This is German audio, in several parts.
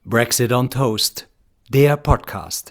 Brexit on Toast, der Podcast.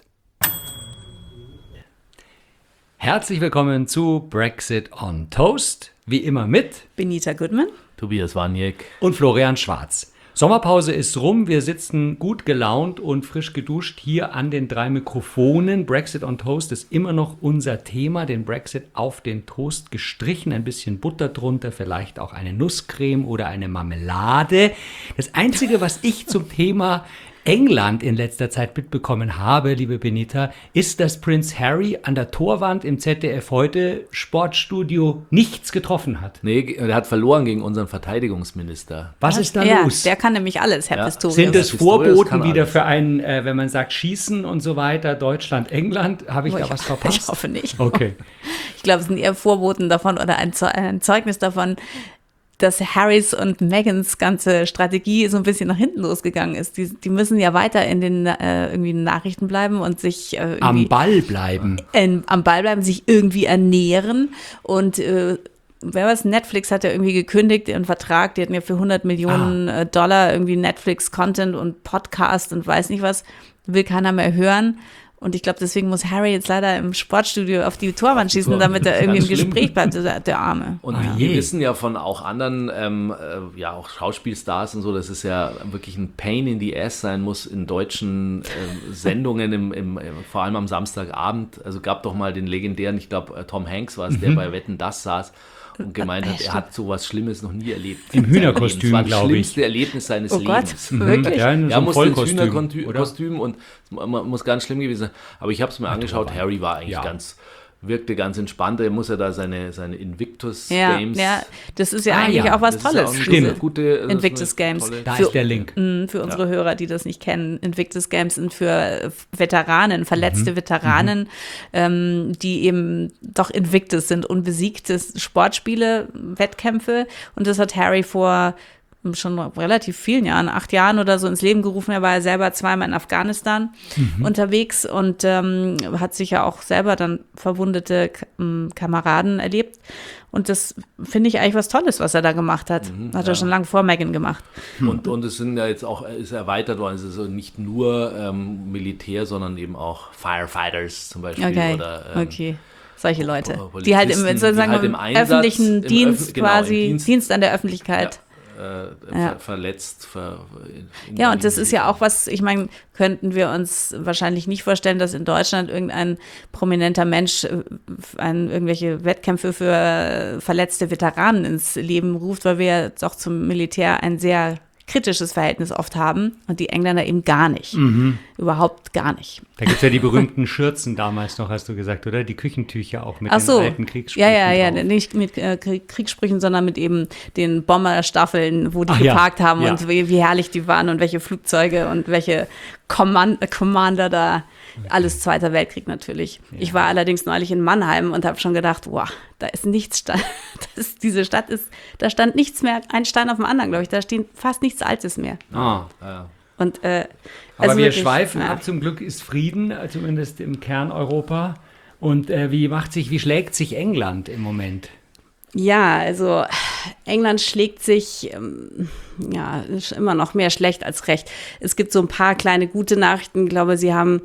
Herzlich willkommen zu Brexit on Toast, wie immer mit Benita Goodman, Tobias Waniek und Florian Schwarz. Sommerpause ist rum, wir sitzen gut gelaunt und frisch geduscht hier an den 3 Mikrofonen. Brexit on Toast ist immer noch unser Thema, den Brexit auf den Toast gestrichen, ein bisschen Butter drunter, vielleicht auch eine Nusscreme oder eine Marmelade. Das Einzige, was ich zum Thema England in letzter Zeit mitbekommen habe, liebe Benita, ist, dass Prince Harry an der Torwand im ZDF heute Sportstudio nichts getroffen hat. Nee, er hat verloren gegen unseren Verteidigungsminister. Was ist da los? Der kann nämlich alles, Herr Pistorius. Sind es Vorboten kann wieder alles. für einen, wenn man sagt Schießen und so weiter, Deutschland, England? Habe ich da was verpasst? Ich hoffe nicht. Okay. Ich glaube, es sind eher Vorboten davon oder ein Zeugnis davon, dass Harrys und Meghans ganze Strategie so ein bisschen nach hinten losgegangen ist. Die müssen ja weiter in den irgendwie Nachrichten bleiben und sich Am Ball bleiben. am Ball bleiben, sich irgendwie ernähren. Und wer was? Netflix hat ja irgendwie gekündigt, ihren Vertrag. Die hatten ja für 100 Millionen Dollar irgendwie Netflix-Content und Podcast und weiß nicht was. Will keiner mehr hören. Und ich glaube, deswegen muss Harry jetzt leider im Sportstudio auf die Torwand schießen, damit er irgendwie im Gespräch bleibt, der Arme. Und wir wissen ja von auch anderen, auch Schauspielstars und so, dass es ja wirklich ein Pain in the Ass sein muss in deutschen Sendungen, vor allem am Samstagabend. Also gab doch mal den legendären, ich glaube Tom Hanks war es, der bei Wetten, dass saß und gemeint hat, er hat sowas Schlimmes noch nie erlebt. Im Hühnerkostüm, glaube ich. Das war das schlimmste Erlebnis seines Oh Gott, Lebens. wirklich? Ja, in so Er einem musste ins Vollkostüm, Hühnerkostüm und muss ganz schlimm gewesen sein. Aber ich habe es mir angeschaut, Harry war eigentlich wirkte ganz entspannt. Er muss ja da seine Invictus Games. Ja, das ist ja eigentlich auch was das ist ja auch Tolles. eine diese gute, Invictus Games. tolle- Da ist der Link. Für unsere Hörer, die das nicht kennen, Invictus Games sind für Veteranen, verletzte Veteranen, die eben doch Invictus sind, unbesiegte Sportspiele, Wettkämpfe. Und das hat Harry vor schon relativ vielen Jahren, 8 Jahren oder so ins Leben gerufen. Er war ja selber zweimal in Afghanistan unterwegs und hat sich ja auch selber dann verwundete Kameraden erlebt. Und das finde ich eigentlich was Tolles, was er da gemacht hat. Hat er schon lange vor Meghan gemacht. Und es sind ja jetzt auch, ist erweitert worden, es ist also nicht nur Militär, sondern eben auch Firefighters zum Beispiel. Okay, Oder, solche Leute, Polizisten, die halt im Einsatz, öffentlichen Dienst genau, quasi, Dienst an der Öffentlichkeit. Verletzt. Ja, und das ist ja auch was, ich meine, könnten wir uns wahrscheinlich nicht vorstellen, dass in Deutschland irgendein prominenter Mensch irgendwelche Wettkämpfe für verletzte Veteranen ins Leben ruft, weil wir ja doch zum Militär ein sehr kritisches Verhältnis oft haben und die Engländer eben gar nicht. Überhaupt gar nicht. Da gibt es ja die berühmten Schürzen damals noch, hast du gesagt, oder? Die Küchentücher auch mit den alten Kriegssprüchen Ja, drauf. nicht mit Kriegssprüchen, sondern mit eben den Bomberstaffeln, wo die geparkt haben und wie herrlich die waren und welche Flugzeuge und welche Commander da. Alles Zweiter Weltkrieg natürlich. Ja. Ich war allerdings neulich in Mannheim und habe schon gedacht, wow, da ist nichts, diese Stadt ist, da stand nichts mehr, ein Stein auf dem anderen, glaube ich, da steht fast nichts Altes mehr. Und, aber also wir wirklich, schweifen ab, zum Glück ist Frieden, zumindest im Kern Europa. Und wie schlägt sich England im Moment? Ja, also England schlägt sich ist immer noch mehr schlecht als recht. Es gibt so ein paar kleine gute Nachrichten. Ich glaube, sie haben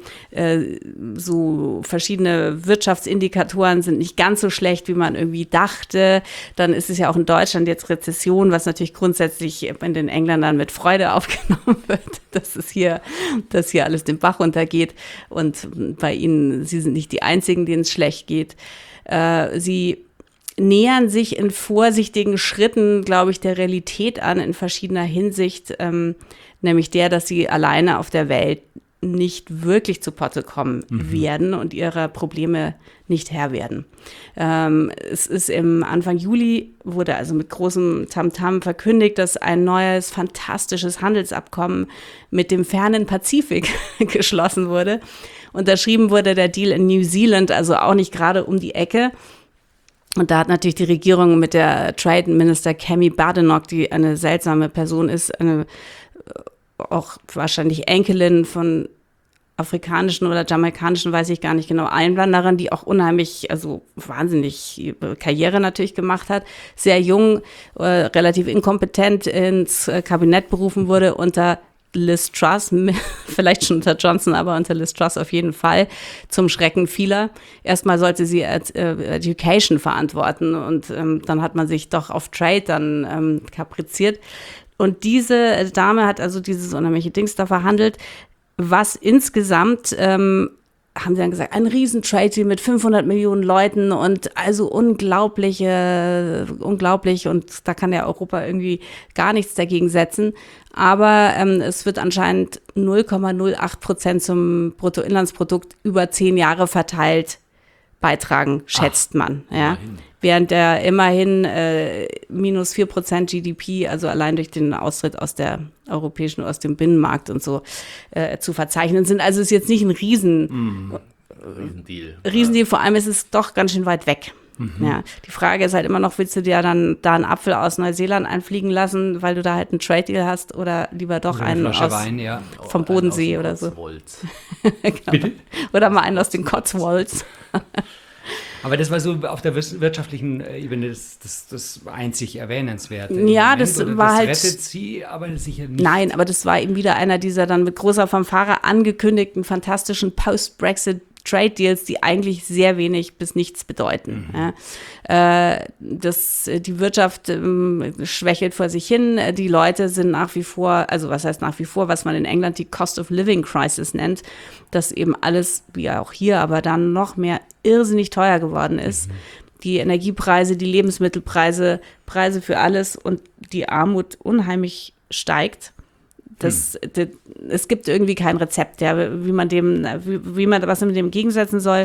so verschiedene Wirtschaftsindikatoren sind nicht ganz so schlecht, wie man irgendwie dachte. Dann ist es ja auch in Deutschland jetzt Rezession, was natürlich grundsätzlich in den Engländern mit Freude aufgenommen wird, dass hier alles den Bach runtergeht. Und bei ihnen, sie sind nicht die Einzigen, denen es schlecht geht. Sie nähern sich in vorsichtigen Schritten, glaube ich, der Realität an in verschiedener Hinsicht, nämlich der, dass sie alleine auf der Welt nicht wirklich zu Potte kommen werden und ihrer Probleme nicht Herr werden. Es ist im Anfang Juli, wurde also mit großem Tamtam verkündigt, dass ein neues, fantastisches Handelsabkommen mit dem fernen Pazifik geschlossen wurde. Unterschrieben wurde der Deal in New Zealand, also auch nicht gerade um die Ecke. Und da hat natürlich die Regierung mit der Trade Minister Kemi Badenoch, die eine seltsame Person ist, eine auch wahrscheinlich Enkelin von afrikanischen oder jamaikanischen, weiß ich gar nicht genau, Einwanderin, die auch unheimlich, also wahnsinnig Karriere natürlich gemacht hat, sehr jung, relativ inkompetent ins Kabinett berufen wurde unter Liz Truss, vielleicht schon unter Johnson, aber unter Liz Truss auf jeden Fall, zum Schrecken vieler. Erstmal sollte sie Education verantworten und dann hat man sich doch auf Trade dann kapriziert. Und diese Dame hat also dieses unheimliche Dings da verhandelt, was insgesamt haben sie dann gesagt, ein Riesen-Trade-Deal mit 500 Millionen Leuten und also unglaublich und da kann ja Europa irgendwie gar nichts dagegen setzen. Aber es wird anscheinend 0,08% zum Bruttoinlandsprodukt über 10 Jahre verteilt beitragen, schätzt man. Ja. Während er immerhin minus 4% GDP, also allein durch den Austritt aus der europäischen, aus dem Binnenmarkt und so zu verzeichnen sind. Also ist jetzt nicht ein Riesendeal. Vor allem ist es doch ganz schön weit weg. Ja, die Frage ist halt immer noch, willst du dir dann da einen Apfel aus Neuseeland einfliegen lassen, weil du da halt einen Trade-Deal hast oder lieber doch oder einen aus Wein, vom Bodensee oder so. Genau. Bitte? Oder mal einen aus den Cotswolds. Aber das war so auf der wirtschaftlichen Ebene das einzig Erwähnenswerte. Ja, das war halt. Das rettet sie, aber sicher nicht. Nein, aber das war eben wieder einer dieser dann mit großer Fanfare angekündigten fantastischen Post-Brexit-Trade-Deals, die eigentlich sehr wenig bis nichts bedeuten. Ja. Die Wirtschaft schwächelt vor sich hin. Die Leute sind nach wie vor, also was heißt nach wie vor, was man in England die Cost of Living Crisis nennt, dass eben alles, wie auch hier, aber dann noch mehr irrsinnig teuer geworden ist. Die Energiepreise, die Lebensmittelpreise, Preise für alles und die Armut unheimlich steigt. Es gibt irgendwie kein Rezept, wie man was mit dem gegensetzen soll.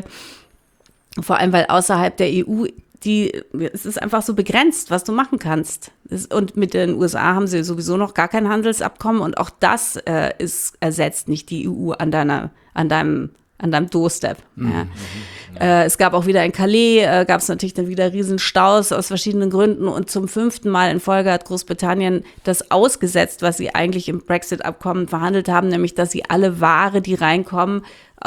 Vor allem, weil außerhalb der EU es ist einfach so begrenzt, was du machen kannst. Und mit den USA haben sie sowieso noch gar kein Handelsabkommen und auch das ersetzt nicht die EU an deinem Doorstep. Ja. Es gab auch wieder in Calais, gab es natürlich dann wieder Riesenstaus aus verschiedenen Gründen und zum 5. Mal in Folge hat Großbritannien das ausgesetzt, was sie eigentlich im Brexit-Abkommen verhandelt haben, nämlich, dass sie alle Ware, die reinkommt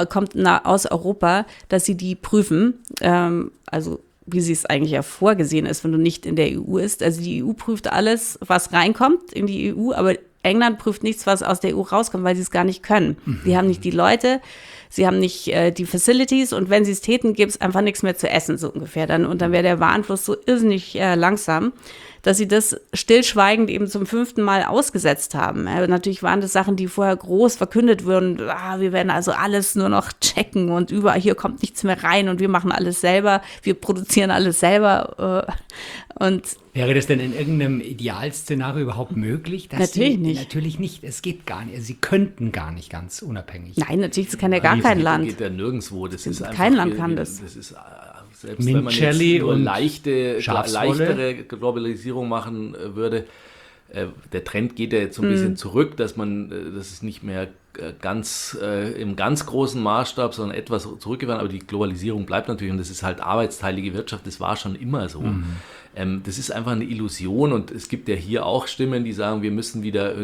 aus Europa, dass sie die prüfen, also wie sie es eigentlich ja vorgesehen ist, wenn du nicht in der EU bist. Also die EU prüft alles, was reinkommt in die EU, aber England prüft nichts, was aus der EU rauskommt, weil sie es gar nicht können. Sie haben nicht die Leute, sie haben nicht die Facilities und wenn sie es täten, gäbe es einfach nichts mehr zu essen, so ungefähr. Und dann wäre der Warenfluss so irrsinnig langsam, dass sie das stillschweigend eben zum 5. Mal ausgesetzt haben. Natürlich waren das Sachen, die vorher groß verkündet wurden. Wir werden also alles nur noch checken und überall hier kommt nichts mehr rein und wir machen alles selber, wir produzieren alles selber. Und wäre das denn in irgendeinem Idealszenario überhaupt möglich? Natürlich nicht. Natürlich nicht. Es geht gar nicht. Sie könnten gar nicht ganz unabhängig. Nein, natürlich, das kann ja gar kein Land. Das geht ja nirgendwo. Das ist kein Land kann das. Das ist selbst wenn man jetzt nur leichtere Globalisierung machen würde, der Trend geht ja jetzt so ein bisschen zurück, dass es nicht mehr im ganz großen Maßstab, sondern etwas zurückgefahren, aber die Globalisierung bleibt natürlich und das ist halt arbeitsteilige Wirtschaft, das war schon immer so. Das ist einfach eine Illusion und es gibt ja hier auch Stimmen, die sagen, wir müssen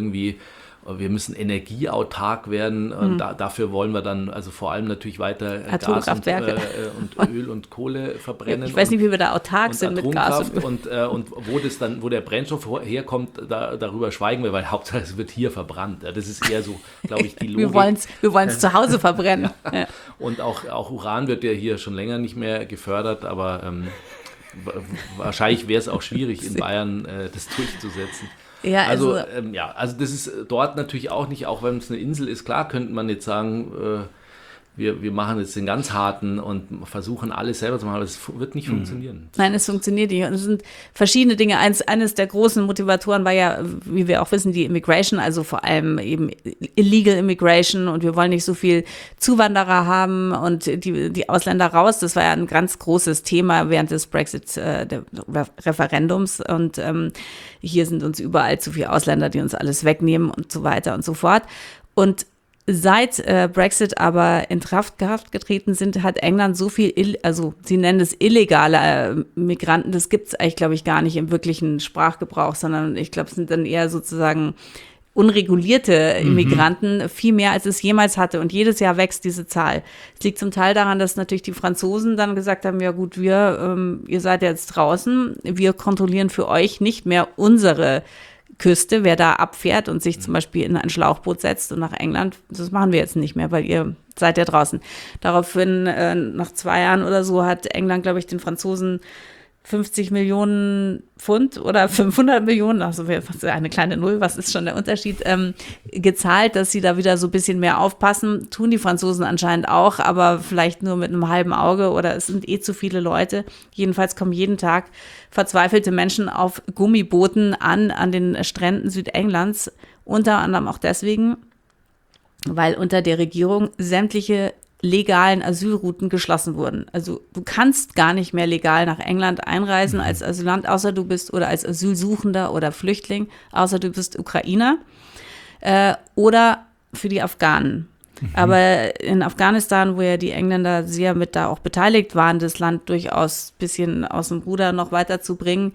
energieautark werden und dafür wollen wir dann also vor allem natürlich weiter Gas und Öl und Kohle verbrennen. Ich weiß nicht, wie wir da autark sind mit Gas und wo der Brennstoff herkommt, darüber schweigen wir, weil Hauptsache es wird hier verbrannt. Das ist eher so, glaube ich, die Logik. Wir wollen es zu Hause verbrennen. Ja. Und auch Uran wird ja hier schon länger nicht mehr gefördert, aber wahrscheinlich wäre es auch schwierig in Bayern das durchzusetzen. Ja, also das ist dort natürlich auch nicht, auch wenn es eine Insel ist, klar könnte man jetzt sagen, wir machen jetzt den ganz harten und versuchen alles selber zu machen, aber es wird nicht funktionieren. Nein, es funktioniert nicht. Und es sind verschiedene Dinge. Eines der großen Motivatoren war ja, wie wir auch wissen, die Immigration, also vor allem eben Illegal Immigration und wir wollen nicht so viel Zuwanderer haben und die Ausländer raus. Das war ja ein ganz großes Thema während des Brexit-Referendums und hier sind uns überall zu viele Ausländer, die uns alles wegnehmen und so weiter und so fort. Und seit Brexit aber in Kraft getreten sind, hat England so viel, sie nennen es illegale Migranten, das gibt es eigentlich, glaube ich, gar nicht im wirklichen Sprachgebrauch, sondern ich glaube, es sind dann eher sozusagen unregulierte Immigranten, viel mehr als es jemals hatte und jedes Jahr wächst diese Zahl. Es liegt zum Teil daran, dass natürlich die Franzosen dann gesagt haben, ja gut, ihr seid jetzt draußen, wir kontrollieren für euch nicht mehr unsere Küste, wer da abfährt und sich zum Beispiel in ein Schlauchboot setzt und nach England, das machen wir jetzt nicht mehr, weil ihr seid ja draußen. Daraufhin, nach 2 Jahren oder so, hat England, glaube ich, den Franzosen 50 Millionen Pfund oder 500 Millionen, also eine kleine Null, was ist schon der Unterschied, gezahlt, dass sie da wieder so ein bisschen mehr aufpassen. Tun die Franzosen anscheinend auch, aber vielleicht nur mit einem halben Auge oder es sind zu viele Leute. Jedenfalls kommen jeden Tag verzweifelte Menschen auf Gummibooten an den Stränden Südenglands, unter anderem auch deswegen, weil unter der Regierung sämtliche legalen Asylrouten geschlossen wurden. Also du kannst gar nicht mehr legal nach England einreisen als Asylant, außer du bist oder als Asylsuchender oder Flüchtling, außer du bist Ukrainer oder für die Afghanen. Aber in Afghanistan, wo ja die Engländer sehr mit da auch beteiligt waren, das Land durchaus ein bisschen aus dem Ruder noch weiterzubringen,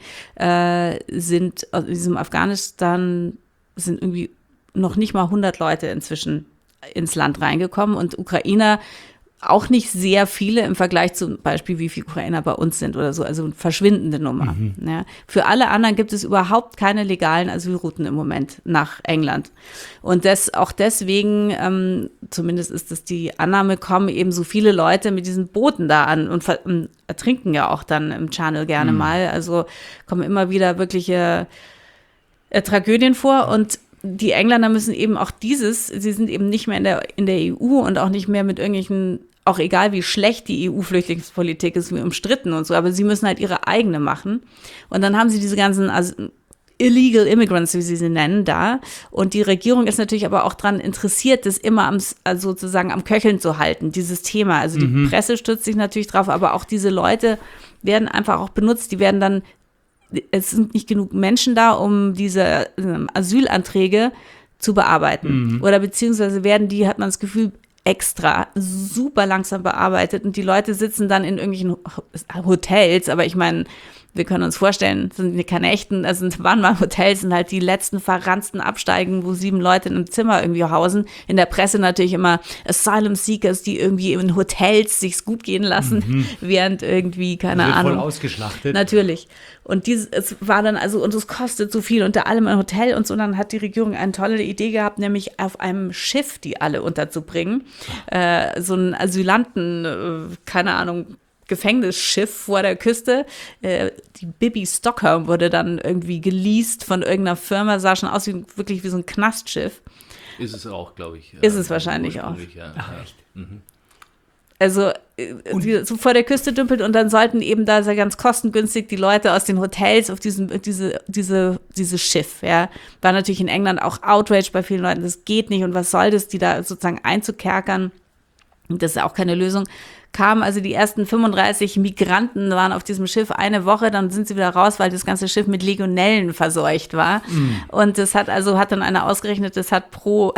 sind aus diesem Afghanistan sind irgendwie noch nicht mal 100 Leute inzwischen ins Land reingekommen und Ukrainer auch nicht sehr viele im Vergleich zum Beispiel, wie viele Ukrainer bei uns sind oder so, also eine verschwindende Nummer. Ja. Für alle anderen gibt es überhaupt keine legalen Asylrouten im Moment nach England. Und auch deswegen, zumindest ist das die Annahme, kommen eben so viele Leute mit diesen Booten da an und ertrinken ja auch dann im Channel gerne mal. Also kommen immer wieder wirkliche Tragödien vor und die Engländer müssen eben auch sie sind eben nicht mehr in der EU und auch nicht mehr mit irgendwelchen, auch egal wie schlecht die EU-Flüchtlingspolitik ist, wie umstritten und so, aber sie müssen halt ihre eigene machen. Und dann haben sie diese ganzen Illegal Immigrants, wie sie nennen, da. Und die Regierung ist natürlich aber auch daran interessiert, das immer sozusagen am Köcheln zu halten, dieses Thema. Also die Presse stützt sich natürlich drauf, aber auch diese Leute werden einfach auch benutzt, die werden dann es sind nicht genug Menschen da, um diese Asylanträge zu bearbeiten. Oder beziehungsweise werden die, hat man das Gefühl, extra super langsam bearbeitet und die Leute sitzen dann in irgendwelchen Hotels, aber ich meine, wir können uns vorstellen, sind keine echten, waren mal Hotels, sind halt die letzten verranzten Absteigen, wo 7 Leute in einem Zimmer irgendwie hausen. In der Presse natürlich immer Asylum Seekers, die irgendwie in Hotels sich's gut gehen lassen, während irgendwie, keine Ahnung. Voll ausgeschlachtet. Natürlich. Und es war dann und es kostet so viel, unter allem ein Hotel und so. Und dann hat die Regierung eine tolle Idee gehabt, nämlich auf einem Schiff die alle unterzubringen. So ein Asylanten, keine Ahnung, Gefängnisschiff vor der Küste. Die Bibi Stockholm wurde dann irgendwie geleast von irgendeiner Firma, sah schon aus wirklich wie so ein Knastschiff. Ist es auch, glaube ich. Ist es wahrscheinlich auch. Ja. Ach, echt? Also so vor der Küste dümpelt und dann sollten eben da sehr ganz kostengünstig die Leute aus den Hotels auf dieses Schiff, ja. War natürlich in England auch Outrage bei vielen Leuten, das geht nicht und was soll das, die da sozusagen einzukerkern. Das ist auch keine Lösung. Kamen also die ersten 35 Migranten, waren auf diesem Schiff eine Woche, dann sind sie wieder raus, weil das ganze Schiff mit Legionellen verseucht war. Und das hat dann einer ausgerechnet, das hat pro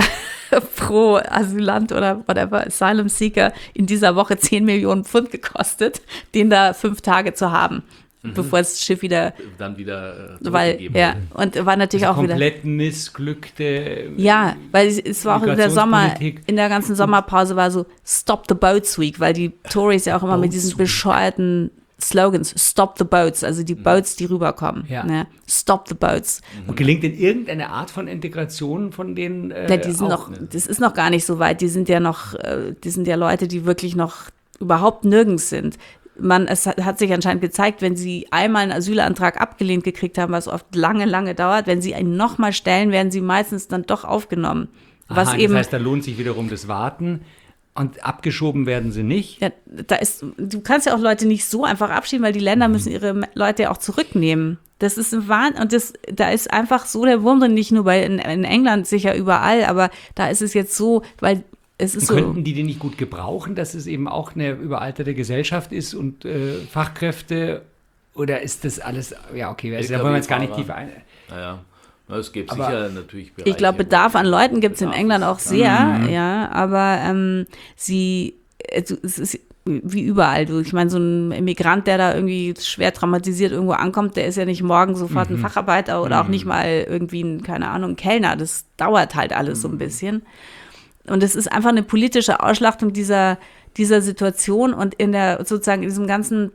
Asylant oder whatever, Asylum Seeker in dieser Woche 10 Millionen Pfund gekostet, den da 5 Tage zu haben. Bevor das Schiff wieder zurückgegeben wurde. Und war natürlich auch wieder komplett missglückte weil es war auch in der in der ganzen Sommerpause war so Stop the Boats Week, weil die Tories ja auch immer mit diesen bescheuerten Slogans, Stop the Boats, also die Boats, die rüberkommen. Ja. Ne? Stop the Boats. Und gelingt denn irgendeine Art von Integration von denen? Das ist noch gar nicht so weit. Die sind ja Leute, die wirklich noch überhaupt nirgends sind. Es hat sich anscheinend gezeigt, wenn sie einmal einen Asylantrag abgelehnt gekriegt haben, was oft lange, lange dauert, wenn sie ihn nochmal stellen, werden sie meistens dann doch aufgenommen. Das heißt, da lohnt sich wiederum das Warten und abgeschoben werden sie nicht. Ja, du kannst ja auch Leute nicht so einfach abschieben, weil die Länder müssen ihre Leute ja auch zurücknehmen. Das ist ein Wahnsinn und da ist einfach so der Wurm drin, nicht nur in England, sicher überall, aber da ist es jetzt so, weil könnten die nicht gut gebrauchen, dass es eben auch eine überalterte Gesellschaft ist und Fachkräfte? Oder ist das alles, ja okay, da wollen wir jetzt gar nicht tiefer ein. Naja, es gibt sicher natürlich Bereiche. Ich glaube, Bedarf an Leuten gibt es in England auch sehr, aber es ist wie überall. Ich meine, so ein Immigrant, der da irgendwie schwer traumatisiert irgendwo ankommt, der ist ja nicht morgen sofort ein Facharbeiter oder auch nicht mal irgendwie ein Kellner. Das dauert halt alles so ein bisschen. Und es ist einfach eine politische Ausschlachtung dieser Situation und in diesem ganzen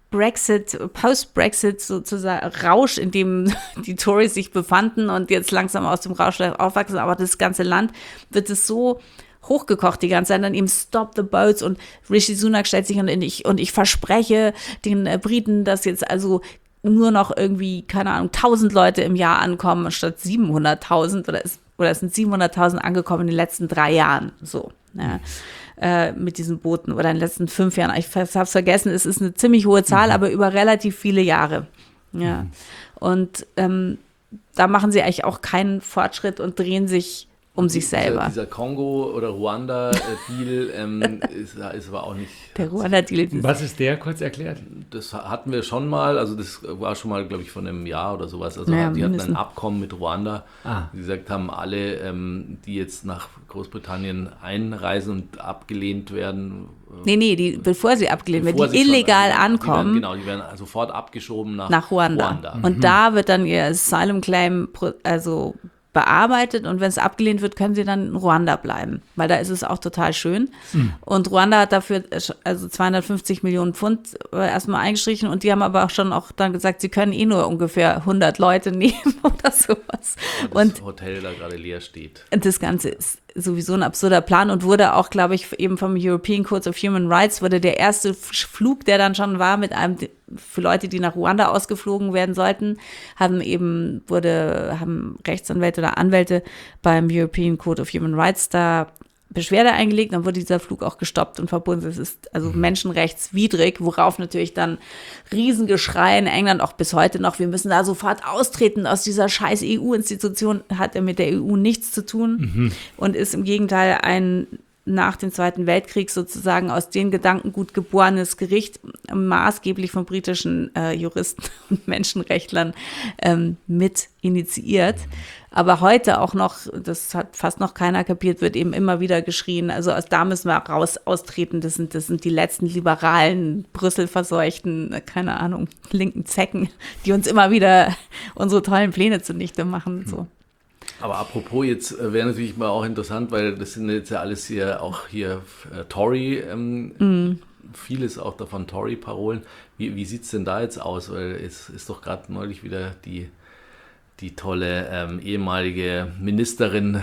Post-Brexit sozusagen Rausch, in dem die Tories sich befanden und jetzt langsam aus dem Rausch aufwachsen, aber das ganze Land wird es so hochgekocht die ganze Zeit, dann eben Stop the Boats und Rishi Sunak stellt sich und ich verspreche den Briten, dass jetzt also nur noch irgendwie, keine Ahnung, 1000 Leute im Jahr ankommen statt 700.000 oder es sind 700.000 angekommen in den letzten 3 Jahren, so, ja. Mit diesen Booten oder in den letzten 5 Jahren. Ich habe es vergessen, es ist eine ziemlich hohe Zahl, aber über relativ viele Jahre. Ja. Und da machen sie eigentlich auch keinen Fortschritt und drehen sich um sich selber. Dieser Kongo- oder Ruanda-Deal ist aber auch nicht... Der Ruanda-Deal. Was ist der, kurz erklärt? Das hatten wir schon mal, also das war schon mal, glaube ich, von einem Jahr oder sowas. Also naja, die hatten ein Abkommen mit Ruanda, die gesagt haben, alle, die jetzt nach Großbritannien einreisen und abgelehnt werden... bevor sie abgelehnt werden, die illegal ankommen. Die werden sofort abgeschoben nach Ruanda. Und da wird dann ihr Asylum-Claim bearbeitet und wenn es abgelehnt wird, können sie dann in Ruanda bleiben, weil da ist es auch total schön. Und Ruanda hat dafür 250 Millionen Pfund erstmal eingestrichen und die haben aber auch dann gesagt, sie können nur ungefähr 100 Leute nehmen oder sowas. Und das Hotel da gerade leer steht. Das Ganze ist sowieso ein absurder Plan und wurde auch, glaube ich, eben vom European Court of Human Rights wurde der erste Flug, der dann schon war, für Leute, die nach Ruanda ausgeflogen werden sollten, haben Rechtsanwälte oder Anwälte beim European Court of Human Rights da Beschwerde eingelegt, dann wurde dieser Flug auch gestoppt und verbunden. Es ist also menschenrechtswidrig, worauf natürlich dann Riesengeschrei in England auch bis heute noch, wir müssen da sofort austreten aus dieser scheiß EU-Institution, hat er mit der EU nichts zu tun und ist im Gegenteil ein nach dem Zweiten Weltkrieg sozusagen aus den Gedankengut geborenes Gericht, maßgeblich von britischen Juristen und Menschenrechtlern mit initiiert. Aber heute auch noch, das hat fast noch keiner kapiert, wird eben immer wieder geschrien, also da müssen wir austreten, das sind die letzten liberalen, Brüssel verseuchten, keine Ahnung, linken Zecken, die uns immer wieder unsere tollen Pläne zunichte machen, so. Aber apropos, jetzt wäre natürlich mal auch interessant, weil das sind jetzt ja alles hier Tory, vieles auch davon Tory-Parolen. Wie sieht es denn da jetzt aus? Weil es ist doch gerade neulich wieder die tolle ehemalige Ministerin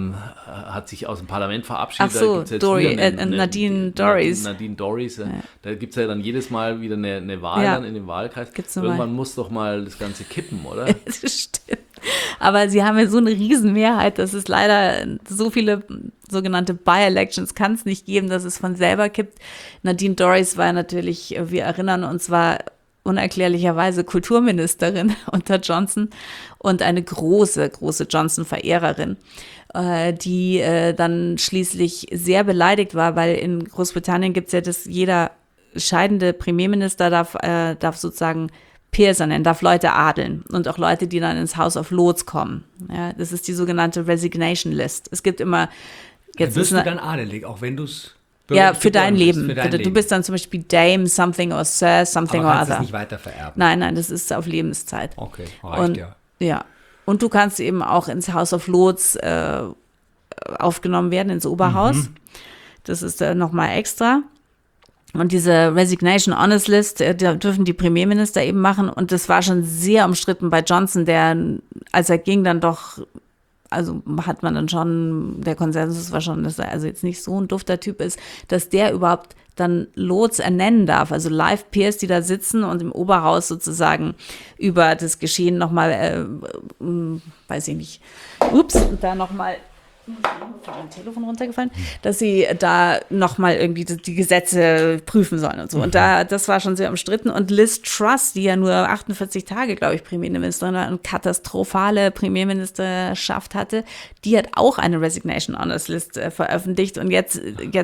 hat sich aus dem Parlament verabschiedet. Ach so, Nadine Dorries. Nadine Dorries. Ja. Da gibt es ja dann jedes Mal wieder eine Wahl dann in dem Wahlkreis. Irgendwann muss doch mal das Ganze kippen, oder? Das stimmt. Aber sie haben ja so eine Riesenmehrheit, dass es leider so viele sogenannte By-Elections kann es nicht geben, dass es von selber kippt. Nadine Dorries war natürlich, wir erinnern uns, war unerklärlicherweise Kulturministerin unter Johnson und eine große Johnson-Verehrerin, die dann schließlich sehr beleidigt war, weil in Großbritannien gibt es ja jeder scheidende Premierminister darf sozusagen Peers nennen, darf Leute adeln und auch Leute, die dann ins House of Lords kommen. Ja, das ist die sogenannte Resignation List. Es gibt immer... Jetzt wirst du dann adelig, auch wenn du es... Ja, für dein Leben. Du bist dann zum Beispiel Dame, something or Sir, something or other. Aber kannst es nicht weiter vererben? Nein, das ist auf Lebenszeit. Okay, reicht ja. Ja, und du kannst eben auch ins House of Lords aufgenommen werden, ins Oberhaus. Das ist nochmal extra. Und diese Resignation Honors List, da dürfen die Premierminister eben machen. Und das war schon sehr umstritten bei Johnson, der, als er ging, dann doch, also hat man dann schon, der Konsensus war schon, dass er also jetzt nicht so ein dufter Typ ist, dass der überhaupt dann Lords ernennen darf, also Live-Peers, die da sitzen und im Oberhaus sozusagen über das Geschehen nochmal, weiß ich nicht, da nochmal, mein Telefon runtergefallen, dass sie da nochmal irgendwie die Gesetze prüfen sollen und so. Und das war schon sehr umstritten. Und Liz Truss, die ja nur 48 Tage, glaube ich, Premierministerin war und katastrophale Premierministerschaft hatte, die hat auch eine Resignation Honors List veröffentlicht. Und jetzt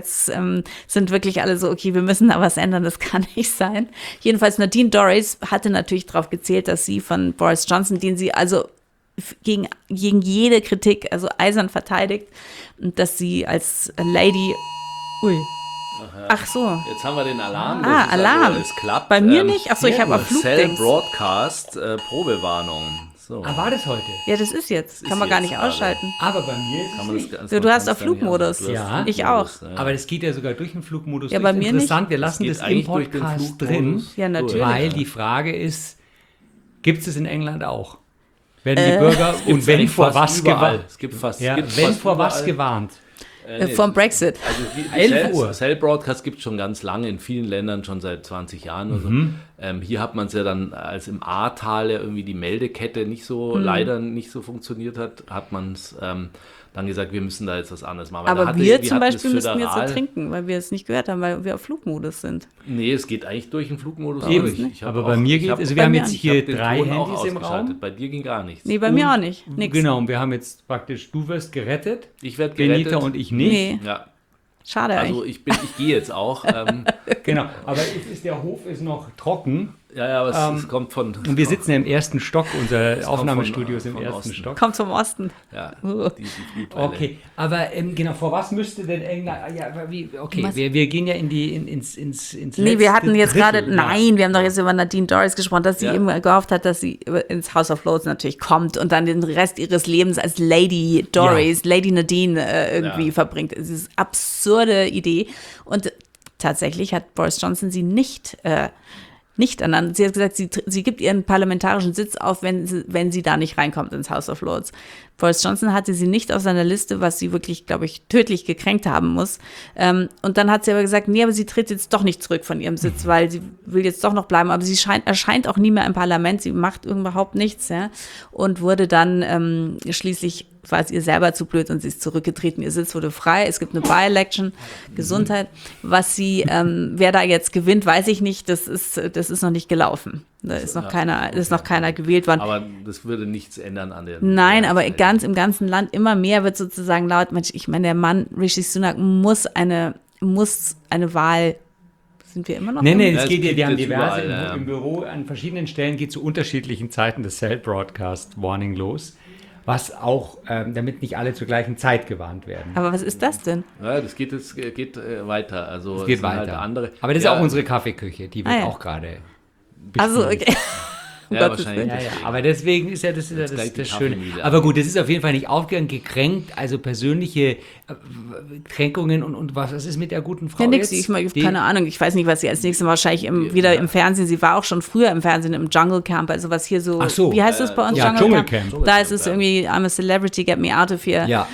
sind wirklich alle so, okay, wir müssen da was ändern, das kann nicht sein. Jedenfalls Nadine Dorries hatte natürlich darauf gezählt, dass sie von Boris Johnson, den sie also gegen jede Kritik, also eisern verteidigt, und dass sie als Lady, ach so. Jetzt haben wir den Alarm. Alarm. Also, es klappt. Bei mir nicht? Ach so, ich habe auf Cell Flugdings. Broadcast, Probewarnung. So. Ah, war das heute? Ja, das ist jetzt. Kann man ist gar jetzt nicht gerade. ausschalten. Aber bei mir ist es Kann man nicht. das, Du hast auf Flugmodus. Ja. Ich auch. Aber das geht ja sogar durch den Flugmodus. Ja, durch. bei mir Interessant, wir Das lassen geht das im eigentlich durch den Podcast drin, Flugmodus Ja, natürlich. weil die Frage ist, gibt es in England auch? Werden die Bürger und wenn vor was gewarnt? Es gibt fast, Ja, gibt wenn fast vor was überall. gewarnt? Vom Brexit. Also die 11 Uhr. Cell Broadcast gibt es schon ganz lange in vielen Ländern, schon seit 20 Jahren oder so. Hier hat man es ja dann, als im Ahrtal ja irgendwie die Meldekette leider nicht so funktioniert hat man es dann gesagt, wir müssen da jetzt was anderes machen. Weil Aber da hatte- wir wir zum hatten Beispiel das müssten jetzt so föderal- trinken, weil wir es nicht gehört haben, weil wir auf Flugmodus sind. Nee, es geht eigentlich durch den Flugmodus. Eben. durch. Ich hab Aber auch- bei mir ich geht, hab- also bei wir haben mir jetzt nicht. ich hier hab den 3 Ton auch Handys im ausgeschaltet. Raum. Bei dir ging gar nichts. Nee, bei mir auch nicht. Nix. Genau, und wir haben jetzt praktisch, du wirst gerettet, Ich werde gerettet. Benita und ich nicht. Nee, Ja, schade also eigentlich. ich gehe jetzt auch. Genau, aber der Hof ist noch trocken Ja, aber es kommt von. und wir sitzen ja im ersten Stock, unser kommt Aufnahmestudio ist im von ersten Osten. Stock. Kommt vom Osten. Ja, Uh. die Flutwelle. Okay, aber genau, vor was müsste denn England, ja, aber okay, Was? wir gehen ja ins Nee, wir hatten jetzt gerade, Drittel, nein, wir haben doch jetzt über Nadine Dorries gesprochen, dass sie Ja. immer gehofft hat, dass sie ins House of Lords natürlich kommt und dann den Rest ihres Lebens als Lady Dorries, Lady Nadine irgendwie Ja. verbringt. Es ist eine absurde Idee und tatsächlich hat Boris Johnson sie nicht ernannt. Sie hat gesagt, sie gibt ihren parlamentarischen Sitz auf, wenn sie da nicht reinkommt ins House of Lords. Boris Johnson hatte sie nicht auf seiner Liste, was sie wirklich, glaube ich, tödlich gekränkt haben muss. Und dann hat sie aber gesagt, nee, aber sie tritt jetzt doch nicht zurück von ihrem Sitz, weil sie will jetzt doch noch bleiben. Aber sie erscheint auch nie mehr im Parlament. Sie macht überhaupt nichts. Ja? Und wurde dann schließlich, war es ihr selber zu blöd und sie ist zurückgetreten. Ihr Sitz wurde frei. Es gibt eine By-Election, Gesundheit. Was wer da jetzt gewinnt, weiß ich nicht. Das ist noch nicht gelaufen. Da ist noch keiner gewählt worden. Aber das würde nichts ändern an der. Nein, aber im ganzen Land immer mehr wird sozusagen laut. Ich meine, der Mann Rishi Sunak muss eine Wahl. Sind wir immer noch? Nee, Ja, es es geht ja, gibt die haben jetzt diverse überall, ja. im Büro an verschiedenen Stellen geht zu unterschiedlichen Zeiten das Cell Broadcast Warning los, was auch, damit nicht alle zur gleichen Zeit gewarnt werden. Aber was ist das denn? Ja, das geht weiter. Also Es geht sind halt weiter. andere. Aber das ist Ja, auch unsere Kaffeeküche, die wird Ah, ja. auch gerade Also, bespielt. okay. Um Ja, Gottes wahrscheinlich. Willen. Ja, aber deswegen ist ja das gleich die Schöne. Kaffeemühle Aber an. gut, das ist auf jeden Fall nicht aufgegangen, gekränkt, also persönliche Kränkungen und was ist mit der guten Frau Ja, nix. jetzt? Ich habe keine Ahnung. Ich weiß nicht, was sie als nächstes wahrscheinlich wieder im Fernsehen. Sie war auch schon früher im Fernsehen im Jungle Camp, also was hier so. Ach so, wie heißt das bei uns? ja, Dschungelcamp. Da ist es irgendwie I'm a Celebrity, get me out of here. Ja.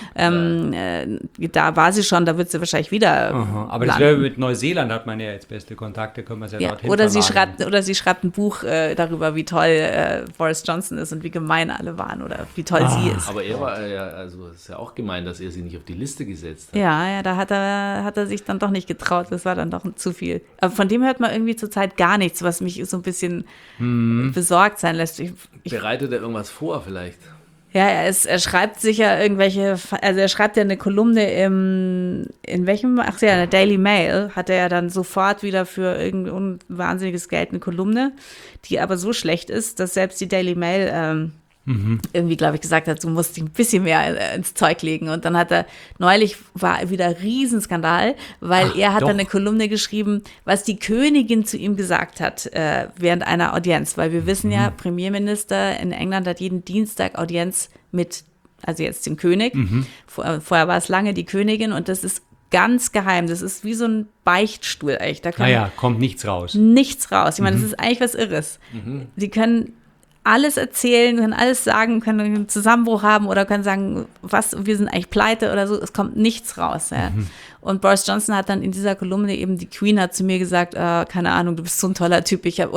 Da war sie schon, da wird sie wahrscheinlich wieder. Aha, aber das landen. wäre mit Neuseeland, hat man ja jetzt beste Kontakte, können wir es ja, Ja, dorthin oder sie verlagern. schreibt ein Buch darüber, wie toll Boris Johnson ist und wie gemein alle waren oder wie toll sie ist. Aber er war also es ist ja auch gemein, dass er sie nicht auf die Liste gesetzt hat. Ja, da hat er sich dann doch nicht getraut. Das war dann doch zu viel. Aber von dem hört man irgendwie zurzeit gar nichts, was mich so ein bisschen besorgt sein lässt. Bereitet er irgendwas vor vielleicht? Ja, er schreibt sicher er schreibt ja eine Kolumne in welchem, in der Daily Mail hat er ja dann sofort wieder für irgendein wahnsinniges Geld eine Kolumne, die aber so schlecht ist, dass selbst die Daily Mail irgendwie, glaube ich, gesagt hat, du musst dich ein bisschen mehr ins Zeug legen. Und dann war wieder Riesenskandal, weil er hat doch. dann eine Kolumne geschrieben, was die Königin zu ihm gesagt hat während einer Audienz. Weil wir wissen ja, Premierminister in England hat jeden Dienstag Audienz mit, also jetzt dem König. Vorher war es lange die Königin und das ist ganz geheim. Das ist wie so ein Beichtstuhl eigentlich. Da kann Kommt nichts raus. nichts raus. Ich meine, das ist eigentlich was Irres. Die können alles erzählen, können alles sagen, können einen Zusammenbruch haben oder können sagen, wir sind eigentlich pleite oder so. Es kommt nichts raus. Ja. Und Boris Johnson hat dann in dieser Kolumne eben, die Queen hat zu mir gesagt, keine Ahnung, du bist so ein toller Typ. Er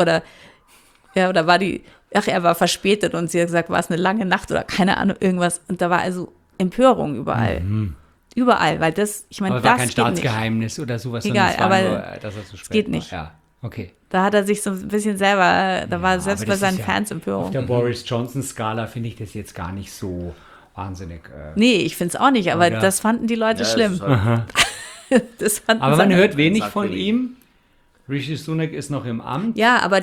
war verspätet und sie hat gesagt, war es eine lange Nacht oder keine Ahnung, irgendwas. Und da war also Empörung überall. Überall, weil das, ich meine, Aber war das kein geht nicht. Staatsgeheimnis oder sowas, Egal, sondern es war aber nur, dass er zu spät geht war. nicht. Ja, okay. Da hat er sich so ein bisschen selber, da war selbst aber bei das seinen ist ja Fans Auf Empörung. der Boris Johnson-Skala finde ich das jetzt gar nicht so wahnsinnig. Nee, ich finde es auch nicht, aber Oder- das fanden die Leute schlimm. Das fanden Aber man sie- hört wenig Sagt von wenig. ihm. Rishi Sunak ist noch im Amt. Ja, aber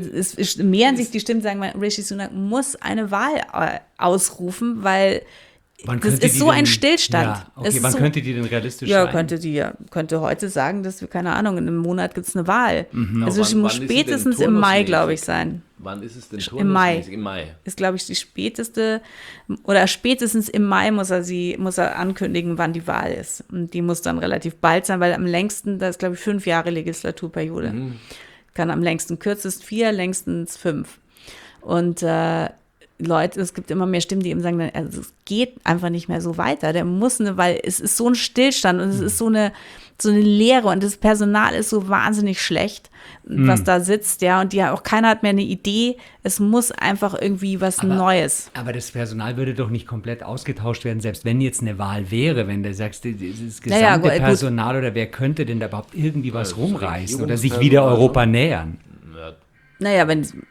mehren sich die Stimmen, sagen, Rishi Sunak muss eine Wahl ausrufen, weil Wann das könnte ist die so ein denn- Stillstand. Ja, Es okay, ist wann so, könnte die denn realistisch ja, sein? könnte heute sagen, dass wir, keine Ahnung, in einem Monat gibt es eine Wahl. Also wann muss ist sie denn spätestens im Mai, glaube ich, turnusmäßig? sein. Wann ist es denn Im Mai. turnusmäßig? Im Mai. Ist, glaube ich, die späteste, oder spätestens im Mai muss er ankündigen, wann die Wahl ist. Und die muss dann relativ bald sein, weil am längsten, das ist, glaube ich, 5 Jahre Legislaturperiode. Kann am längsten kürzest 4, längstens 5. Und Leute, es gibt immer mehr Stimmen, die eben sagen, also es geht einfach nicht mehr so weiter. Der muss weil es ist so ein Stillstand und es ist so eine Leere und das Personal ist so wahnsinnig schlecht, was da sitzt, ja, und auch keiner hat mehr eine Idee. Es muss einfach irgendwie was Neues. Aber das Personal würde doch nicht komplett ausgetauscht werden, selbst wenn jetzt eine Wahl wäre, wenn du sagst, das gesamte Naja, gut. Personal oder wer könnte denn da überhaupt irgendwie was das rumreißen oder sich Regierungspersonal wieder schon. Europa nähern? Ja, Naja,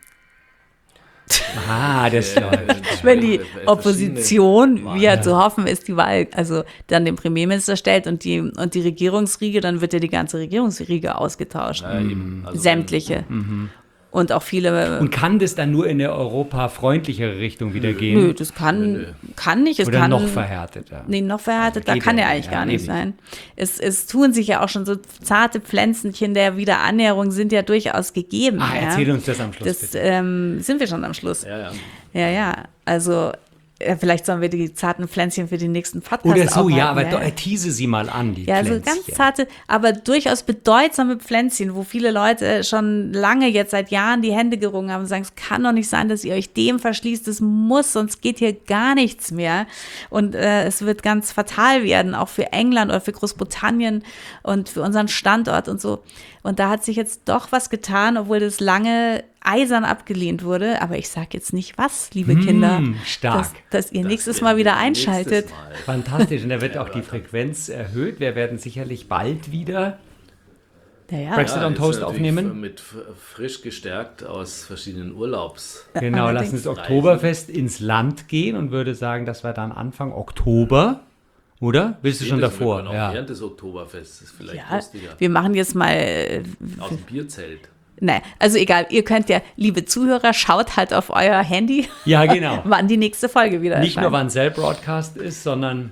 Das läuft. wenn die verschiedene Opposition, Wahlen. wie ja zu hoffen ist, die Wahl, also dann den Premierminister stellt und die Regierungsriege, dann wird ja die ganze Regierungsriege ausgetauscht. Ja, eben. Also Sämtliche. Und auch viele. Und kann das dann nur in eine europafreundlichere Richtung wieder gehen? Nö, das kann nicht. Es Oder kann noch verhärteter? Nee, noch verhärtet, da Geht kann ja er nicht. eigentlich Ja, gar nee, nicht nicht. sein. Es tun sich ja auch schon so zarte Pflänzchen der Wiederannäherung sind ja durchaus gegeben. Ah, ja. erzähl uns das am Schluss, Das bitte. sind wir schon am Schluss. Ja. Ja. Also vielleicht sollen wir die zarten Pflänzchen für den nächsten Podcast Oder so, ja, aufhalten, aber tease sie mal an, die ja, so Pflänzchen. ganz zarte, aber durchaus bedeutsame Pflänzchen, wo viele Leute schon lange, jetzt seit Jahren die Hände gerungen haben und sagen, es kann doch nicht sein, dass ihr euch dem verschließt, es muss, sonst geht hier gar nichts mehr. Und es wird ganz fatal werden, auch für England oder für Großbritannien und für unseren Standort und so. Und da hat sich jetzt doch was getan, obwohl das lange eisern abgelehnt wurde. Aber ich sage jetzt nicht was, liebe Kinder, stark. dass ihr nächstes Mal wieder einschaltet. Fantastisch. Und da wird auch die Frequenz erhöht. Wir werden sicherlich bald wieder Ja. Brexit on jetzt Toast natürlich aufnehmen. Mit frisch gestärkt aus verschiedenen Urlaubs. Genau, lass allerdings. uns Oktoberfest ins Land gehen und würde sagen, dass wir dann Anfang Oktober, oder? Willst du schon Das davor? wird man auch während des Oktoberfests ist vielleicht Ja, lustiger. wir machen jetzt mal Aus dem Bierzelt. nein, also egal, ihr könnt ja, liebe Zuhörer, schaut halt auf euer Handy, Ja, genau. wann die nächste Folge wieder Nicht nur, erscheint. wann Cell-Broadcast ist, sondern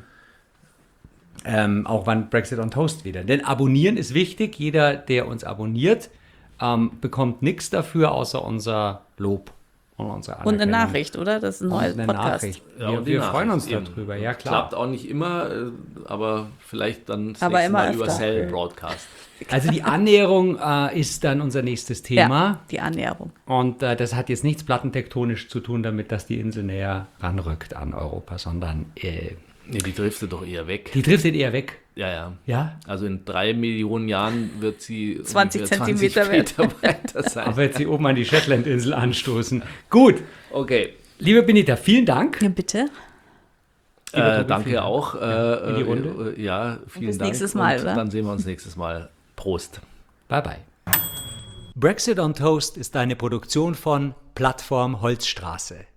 auch wann Brexit on Toast wieder. Denn abonnieren ist wichtig. Jeder, der uns abonniert, bekommt nichts dafür, außer unser Lob und unsere Und eine Anerkennung. Nachricht, oder? Das ist ein Und neues eine Podcast. Nachricht. Ja, Wir, und die wir freuen uns Nachricht eben. darüber, ja klar. Klappt auch nicht immer, aber vielleicht dann das Aber nächste immer Mal über öfter. Cell Broadcast. Also die Annäherung ist dann unser nächstes Thema. Ja, die Annäherung. Und das hat jetzt nichts plattentektonisch zu tun damit, dass die Insel näher ranrückt an Europa, sondern Nee, die driftet doch eher weg. die driftet eher weg. Ja. Ja, Also in 3 Millionen Jahren wird sie 20 ungefähr Zentimeter 20 Meter weiter sein. aber jetzt hier oben an die Shetland-Insel anstoßen. Gut, Okay. liebe Benita, vielen Dank. Ja, bitte. Lieber Tobi, vielen Danke Dank. auch. In die Runde. Ja, vielen bis Dank. nächstes Mal, Und oder? dann sehen wir uns nächstes Mal. Prost. Bye bye. Brexit on Toast ist eine Produktion von Plattform Holzstraße.